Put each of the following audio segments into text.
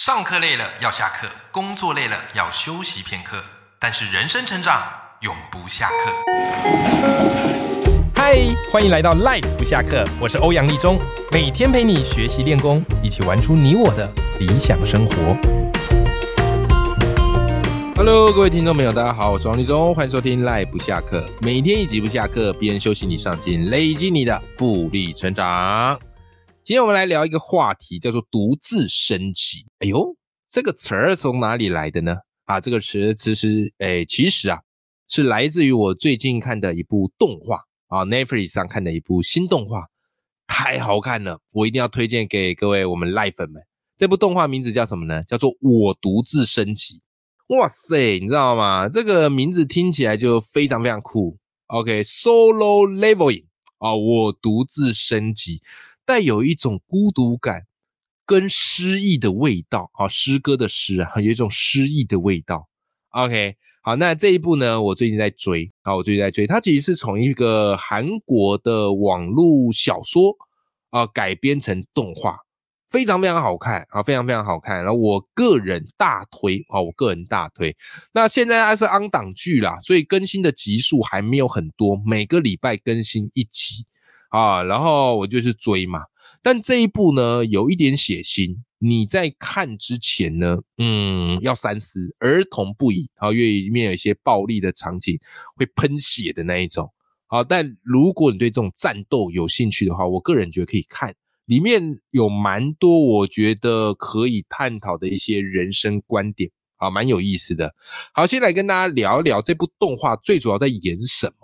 上课累了要下课，工作累了要休息片刻，但是人生成长永不下课。嗨，欢迎来到 Life 不下课，我是欧阳立中，每天陪你学习练功，一起玩出你我的理想生活。Hello， 各位听众朋友，大家好，我是王立中，欢迎收听 Life 不下课，每天一集不下课，边休息你上进，累积你的复利成长。今天我们来聊一个话题，叫做独自升级。哎呦，这个词儿从哪里来的呢？这个词其实是来自于我最近看的一部动画Netflix 上看的一部新动画，太好看了，我一定要推荐给各位我们赖粉们。这部动画名字叫什么呢？叫做我独自升级。哇塞，你知道吗？这个名字听起来就非常非常酷。OK，Solo Leveling 我独自升级，带有一种孤独感跟诗意的味道，诗歌的诗有一种诗意的味道。OK， 好，那这一部呢，我最近在追，它其实是从一个韩国的网络小说改编成动画，非常非常好看非常非常好看。然后我个人大推。那现在它是on档剧啦，所以更新的集数还没有很多，每个礼拜更新一集然后我就是追嘛。但这一部呢有一点血腥，你在看之前呢要三思，儿童不宜因为里面有一些暴力的场景，会喷血的那一种但如果你对这种战斗有兴趣的话，我个人觉得可以看，里面有蛮多我觉得可以探讨的一些人生观点蛮有意思的。好，先来跟大家聊一聊这部动画最主要在演什么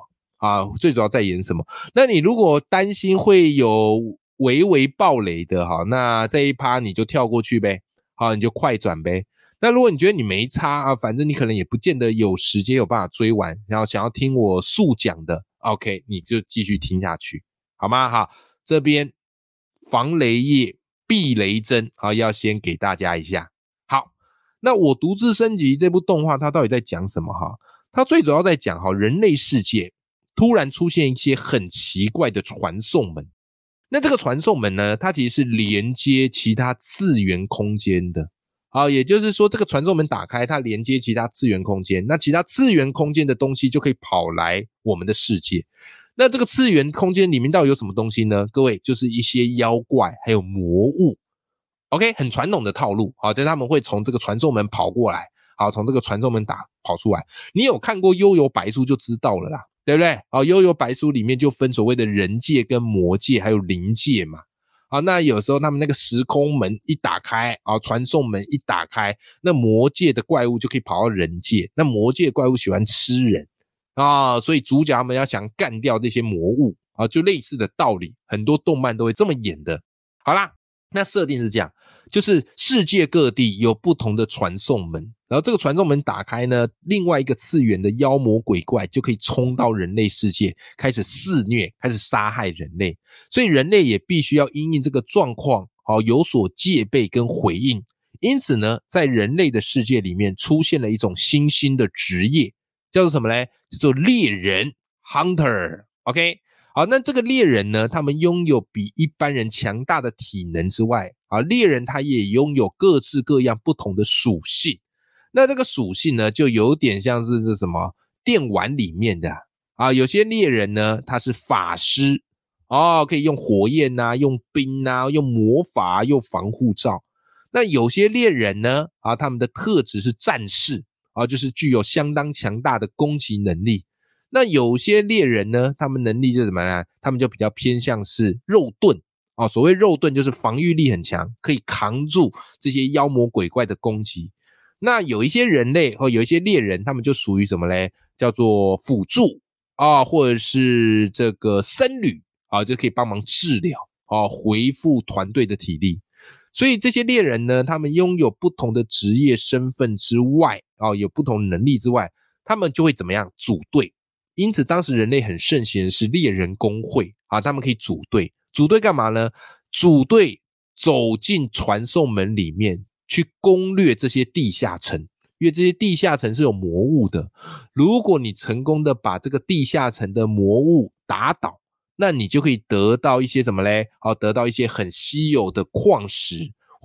那你如果担心会有微微爆雷的那这一趴你就跳过去呗，你就快转呗。那如果你觉得你没差反正你可能也不见得有时间有办法追完，然后想要听我速讲的 OK， 你就继续听下去好吗？好，这边防雷业避雷针要先给大家一下。好，那我独自升级这部动画它到底在讲什么它最主要在讲人类世界突然出现一些很奇怪的传送门。那这个传送门呢，它其实是连接其他次元空间的也就是说这个传送门打开，它连接其他次元空间，那其他次元空间的东西就可以跑来我们的世界。那这个次元空间里面到底有什么东西呢？各位，就是一些妖怪还有魔物。OK， 很传统的套路就是他们会从这个传送门跑过来，从这个传送门跑出来。你有看过幽游白书就知道了啦，对不对？幽游白书里面就分所谓的人界跟魔界还有灵界嘛。那有时候他们那个时空门一打开传送门一打开，那魔界的怪物就可以跑到人界，那魔界的怪物喜欢吃人所以主角他们要想干掉这些魔物就类似的道理，很多动漫都会这么演的。好啦，那设定是这样，就是世界各地有不同的传送门，然后这个传送门打开呢，另外一个次元的妖魔鬼怪就可以冲到人类世界，开始肆虐，开始杀害人类。所以人类也必须要因应这个状况有所戒备跟回应。因此呢，在人类的世界里面出现了一种新兴的职业，叫做什么呢？叫做猎人 Hunter。 OK， 好，那这个猎人呢，他们拥有比一般人强大的体能之外猎人他也拥有各式各样不同的属性。那这个属性呢，就有点像是什么电玩里面的有些猎人呢，他是法师可以用火焰用冰用魔法用防护罩。那有些猎人呢他们的特质是战士就是具有相当强大的攻击能力。那有些猎人呢，他们能力就怎么样？他们就比较偏向是肉盾所谓肉盾就是防御力很强，可以扛住这些妖魔鬼怪的攻击。那有一些人类有一些猎人，他们就属于什么嘞？叫做辅助或者是这个僧侣就可以帮忙治疗恢复团队的体力。所以这些猎人呢，他们拥有不同的职业身份之外有不同的能力之外，他们就会怎么样？组队。因此当时人类很盛行的是猎人工会他们可以组队。组队干嘛呢？组队走进传送门里面去攻略这些地下城，因为这些地下城是有魔物的。如果你成功的把这个地下城的魔物打倒，那你就可以得到一些什么嘞？得到一些很稀有的矿石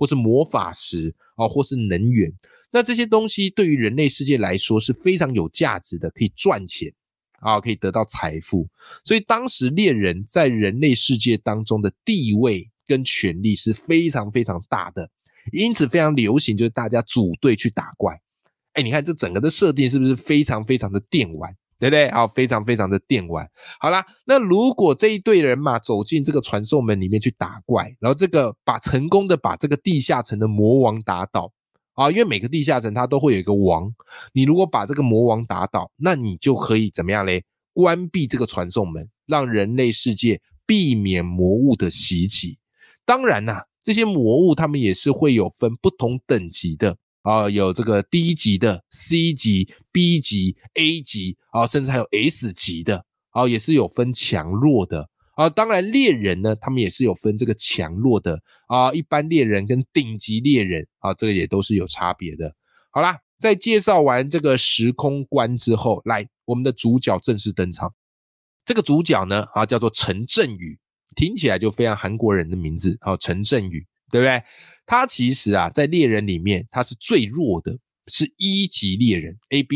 或是魔法石或是能源。那这些东西对于人类世界来说是非常有价值的，可以赚钱可以得到财富。所以当时猎人在人类世界当中的地位跟权力是非常非常大的，因此非常流行就是大家组队去打怪。你看这整个的设定是不是非常非常的电玩，对不对？非常非常的电玩。好啦，那如果这一队人马走进这个传送门里面去打怪，然后成功的把这个地下城的魔王打倒因为每个地下城它都会有一个王，你如果把这个魔王打倒，那你就可以怎么样嘞？关闭这个传送门，让人类世界避免魔物的袭击。当然这些魔物他们也是会有分不同等级的有这个低级的 C 级 B 级 A 级甚至还有 S 级的也是有分强弱的当然猎人呢他们也是有分这个强弱的一般猎人跟顶级猎人这个也都是有差别的。好啦，在介绍完这个时空观之后，来我们的主角正式登场。这个主角呢叫做陈振宇，听起来就非常韩国人的名字陈振宇，对不对？他其实在猎人里面他是最弱的，是一级猎人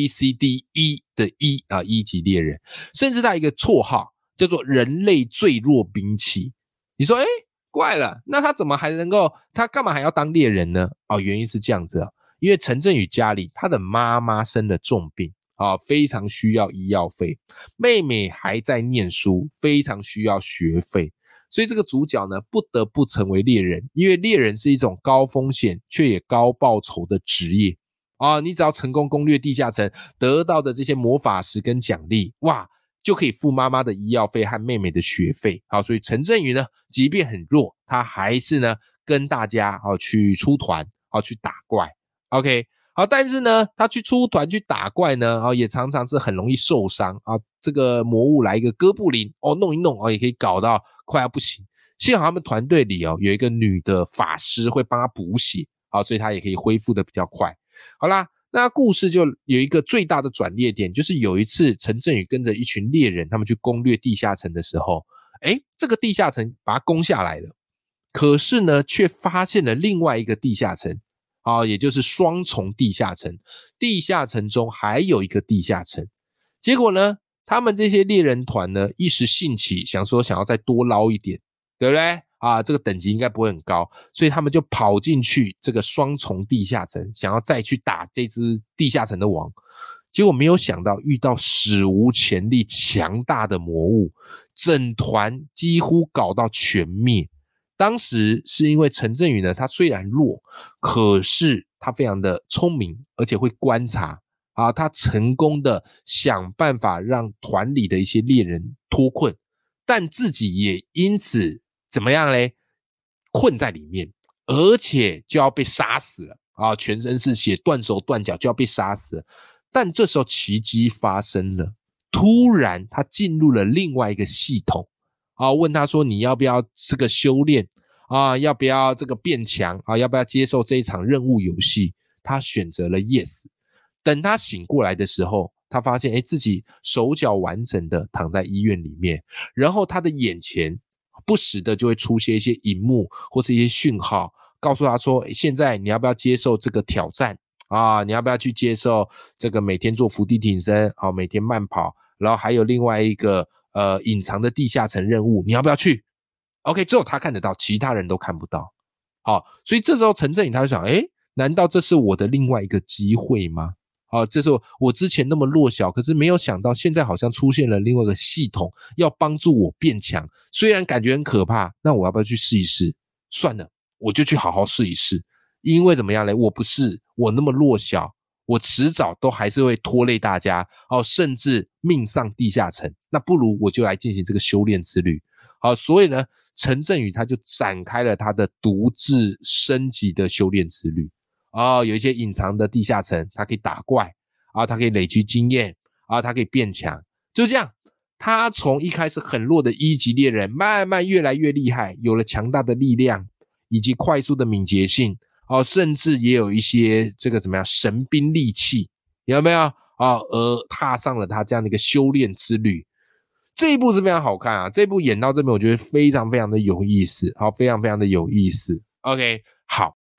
ABCDE 的一级猎人，甚至他有一个绰号叫做人类最弱兵器。你说怪了，那他怎么还能够，他干嘛还要当猎人呢？原因是这样子因为陈振宇家里他的妈妈生了重病非常需要医药费，妹妹还在念书，非常需要学费，所以这个主角呢不得不成为猎人，因为猎人是一种高风险却也高报酬的职业你只要成功攻略地下城，得到的这些魔法石跟奖励，哇，就可以付妈妈的医药费和妹妹的学费。所以陈振宇呢即便很弱，他还是呢跟大家去出团去打怪。 OK，但是呢他去出团去打怪呢也常常是很容易受伤这个魔物来一个哥布林弄一弄也可以搞到快要不行。幸好他们团队里有一个女的法师会帮他补血所以他也可以恢复的比较快。好啦，那故事就有一个最大的转捩点，就是有一次陈振宇跟着一群猎人他们去攻略地下城的时候，这个地下城把它攻下来了，可是呢却发现了另外一个地下城也就是双重地下城，地下城中还有一个地下城。结果呢他们这些猎人团呢一时兴起，想要再多捞一点，对不对这个等级应该不会很高，所以他们就跑进去这个双重地下城，想要再去打这只地下城的王。结果没有想到遇到史无前例强大的魔物，整团几乎搞到全灭。当时是因为陈振宇呢他虽然弱，可是他非常的聪明，而且会观察他成功的想办法让团里的一些猎人脱困，但自己也因此怎么样嘞？困在里面，而且就要被杀死了全身是血，断手断脚就要被杀死了。但这时候奇迹发生了，突然他进入了另外一个系统问他说你要不要这个修炼要不要这个变强要不要接受这一场任务游戏？他选择了 yes。 等他醒过来的时候，他发现自己手脚完整的躺在医院里面，然后他的眼前不时的就会出现一些萤幕或是一些讯号，告诉他说现在你要不要接受这个挑战你要不要去接受这个每天做伏地挺身每天慢跑，然后还有另外一个隐藏的地下城任务，你要不要去？ OK， 只有他看得到，其他人都看不到所以这时候陈振宇他就想难道这是我的另外一个机会吗？这是我之前那么弱小，可是没有想到现在好像出现了另外一个系统要帮助我变强，虽然感觉很可怕，那我要不要去试一试？算了，我就去好好试一试。因为怎么样呢？我那么弱小，我迟早都还是会拖累大家甚至命丧地下城，那不如我就来进行这个修炼之旅所以呢陈振宇他就展开了他的独自升级的修炼之旅有一些隐藏的地下城，他可以打怪他可以累积经验他可以变强。就这样，他从一开始很弱的一级猎人，慢慢越来越厉害，有了强大的力量以及快速的敏捷性甚至也有一些这个怎么样神兵利器，有没有而踏上了他这样的一个修炼之旅。这一部是非常好看这一部演到这边我觉得非常非常的有意思非常非常的有意思。 OK， 好，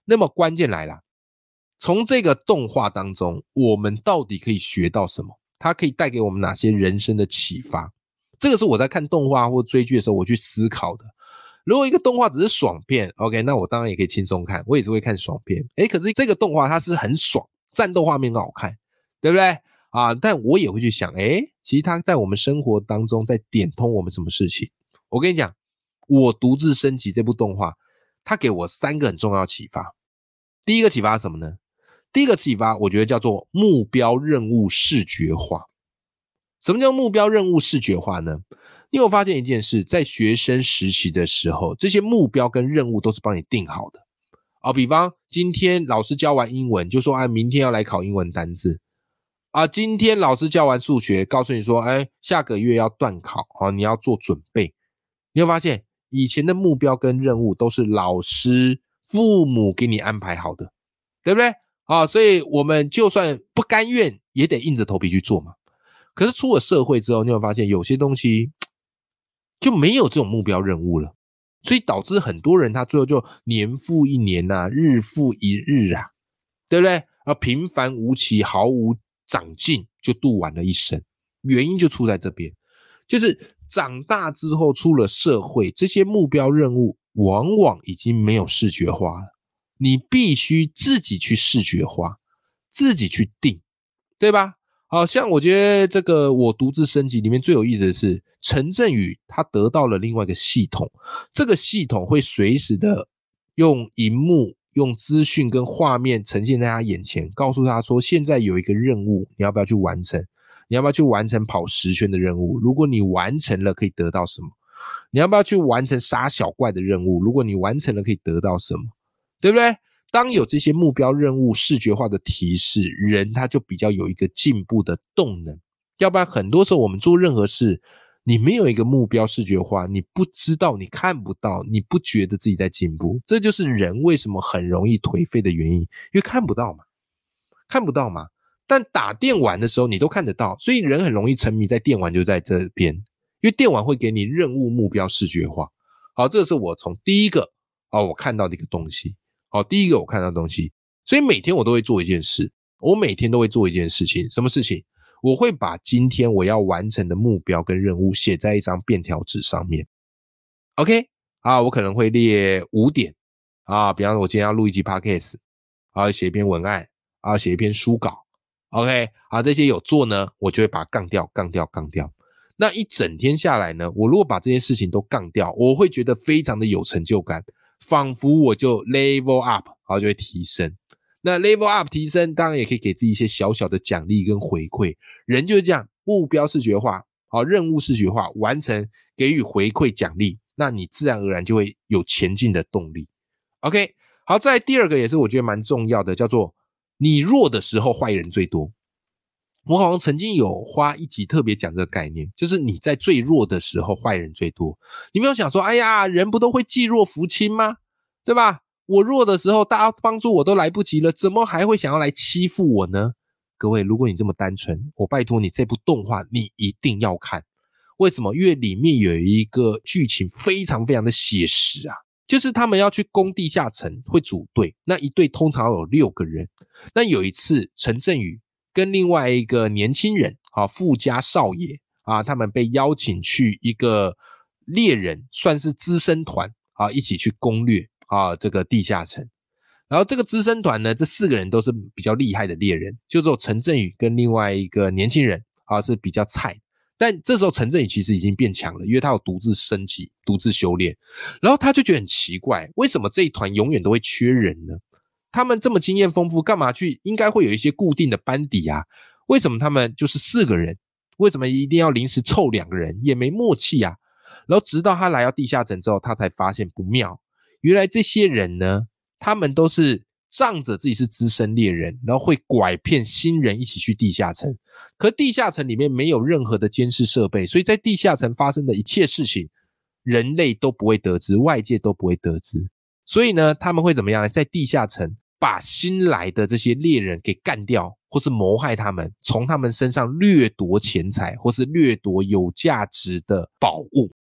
那么关键来了，从这个动画当中，我们到底可以学到什么？它可以带给我们哪些人生的启发？这个是我在看动画或追剧的时候我去思考的。如果一个动画只是爽片 OK， 那我当然也可以轻松看，我也是会看爽片。可是这个动画它是很爽，战斗画面很好看，对不对啊？但我也会去想其实它在我们生活当中在点通我们什么事情。我跟你讲，我独自升级这部动画，它给我3个很重要的启发。第一个启发是什么呢？第一个启发我觉得叫做目标任务视觉化。什么叫目标任务视觉化呢？你有发现一件事，在学生时期的时候，这些目标跟任务都是帮你定好的。比方今天老师教完英文就说明天要来考英文单字。今天老师教完数学告诉你说下个月要段考，你要做准备。你有发现以前的目标跟任务都是老师父母给你安排好的，对不对所以我们就算不甘愿也得硬着头皮去做嘛。可是出了社会之后，你会发现有些东西就没有这种目标任务了，所以导致很多人他最后就年复一年日复一日对不对平凡无奇，毫无长进，就度完了一生。原因就出在这边，就是长大之后出了社会，这些目标任务往往已经没有视觉化了，你必须自己去视觉化，自己去定，对吧？好像我觉得这个我独自升级里面最有意思的是陈振宇他得到了另外一个系统，这个系统会随时的用荧幕用资讯跟画面呈现在他眼前，告诉他说现在有一个任务，你要不要去完成？你要不要去完成跑10圈的任务？如果你完成了可以得到什么？你要不要去完成杀小怪的任务？如果你完成了可以得到什么？对不对？当有这些目标任务视觉化的提示，人他就比较有一个进步的动能。要不然很多时候我们做任何事，你没有一个目标视觉化，你不知道，你看不到，你不觉得自己在进步，这就是人为什么很容易颓废的原因，因为看不到嘛。但打电玩的时候你都看得到，所以人很容易沉迷在电玩，就在这边，因为电玩会给你任务目标视觉化。好，这是我从第一个我看到的一个东西。第一个我看到的东西，所以每天我都会做一件事，什么事情？我会把今天我要完成的目标跟任务写在一张便条纸上面。OK 我可能会列5点比方说我今天要录一集 Podcast 写一篇文案写一篇书稿 OK 这些有做呢，我就会把它杠掉。那一整天下来呢，我如果把这些事情都杠掉，我会觉得非常的有成就感，仿佛我就 level up 就会提升。那 level up 提升当然也可以给自己一些小小的奖励跟回馈，人就是这样，目标视觉化任务视觉化，完成给予回馈奖励，那你自然而然就会有前进的动力。 OK 好，再来第二个也是我觉得蛮重要的，叫做你弱的时候坏人最多。我好像曾经有花一集特别讲这个概念，就是你在最弱的时候坏人最多。你没有想说哎呀，人不都会济弱扶倾吗？对吧？我弱的时候大家帮助我都来不及了，怎么还会想要来欺负我呢？各位，如果你这么单纯，我拜托你这部动画你一定要看。为什么？因为里面有一个剧情非常非常的写实就是他们要去攻地下城会组队，那一队通常有6个人。那有一次陈振宇跟另外一个年轻人富家少爷他们被邀请去一个猎人算是资深团一起去攻略这个地下城。然后这个资深团呢，这4个人都是比较厉害的猎人，就只有陈振宇跟另外一个年轻人是比较菜。但这时候陈振宇其实已经变强了，因为他有独自升级，独自修炼。然后他就觉得很奇怪，为什么这一团永远都会缺人呢？他们这么经验丰富，干嘛去？应该会有一些固定的班底为什么他们就是4个人？为什么一定要临时凑2个人？也没默契然后直到他来到地下城之后，他才发现不妙。原来这些人呢，他们都是仗着自己是资深猎人，然后会拐骗新人一起去地下城。可地下城里面没有任何的监视设备，所以在地下城发生的一切事情，人类都不会得知，外界都不会得知。所以呢，他们会怎么样呢？在地下城把新来的这些猎人给干掉，或是谋害他们，从他们身上掠夺钱财，或是掠夺有价值的宝物。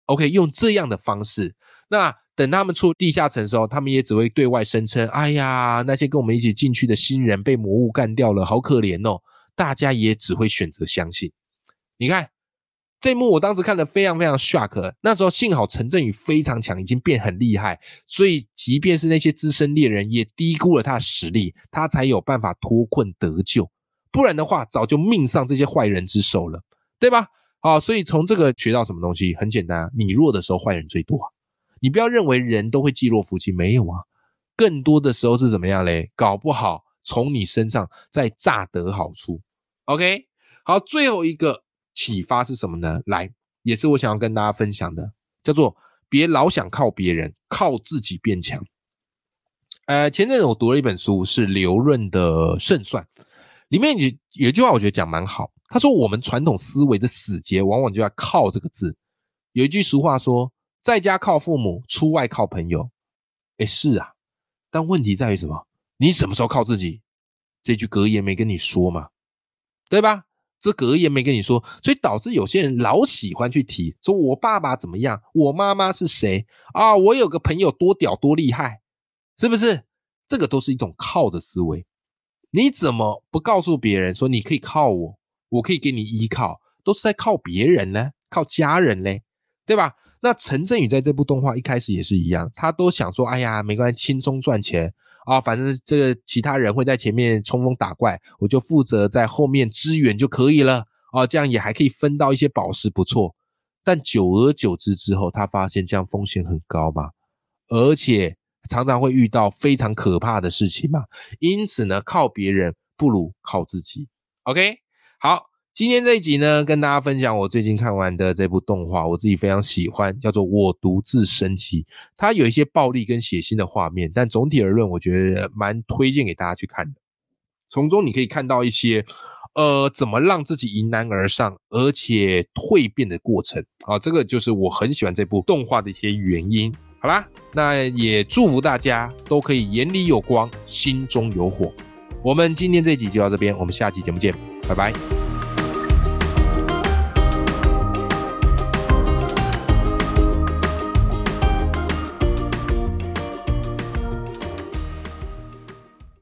OK， 用这样的方式，那等他们出地下城的时候，他们也只会对外声称，哎呀，那些跟我们一起进去的新人被魔物干掉了，好可怜哦。大家也只会选择相信。你看这一幕我当时看得非常非常 shock， 那时候幸好陈振宇非常强，已经变很厉害，所以即便是那些资深猎人也低估了他的实力，他才有办法脱困得救，不然的话早就命丧这些坏人之手了，对吧？好，所以从这个学到什么东西？很简单啊，你弱的时候坏人最多啊。你不要认为人都会济弱扶倾，没有啊，更多的时候是怎么样嘞？搞不好从你身上再榨得好处。OK， 好，最后一个启发是什么呢？来，也是我想要跟大家分享的，叫做别老想靠别人，靠自己变强。前阵子我读了一本书，是刘润的《胜算》，里面有一句话我觉得讲蛮好，他说我们传统思维的死结往往就要靠这个字。有一句俗话说，在家靠父母，出外靠朋友。是啊，但问题在于什么？你什么时候靠自己？这句格言没跟你说嘛，对吧？这格言没跟你说，所以导致有些人老喜欢去提，说我爸爸怎么样，我妈妈是谁啊，我有个朋友多屌多厉害，是不是？这个都是一种靠的思维。你怎么不告诉别人说你可以靠我，我可以给你依靠，都是在靠别人呢，靠家人嘞，对吧？那陈振宇在这部动画一开始也是一样，他都想说，哎呀，没关系，轻松赚钱啊，反正这个其他人会在前面冲锋打怪，我就负责在后面支援就可以了啊，这样也还可以分到一些宝石，不错。但久而久之之后，他发现这样风险很高嘛，而且常常会遇到非常可怕的事情嘛，因此呢，靠别人不如靠自己。OK， 好，今天这一集呢，跟大家分享我最近看完的这部动画，我自己非常喜欢，叫做《我独自升级》。它有一些暴力跟血腥的画面，但总体而论，我觉得蛮推荐给大家去看的。从中你可以看到一些怎么让自己迎难而上，而且蜕变的过程啊，这个就是我很喜欢这部动画的一些原因。好啦，那也祝福大家都可以眼里有光，心中有火。我们今天这一集就到这边，我们下期节目见，拜拜。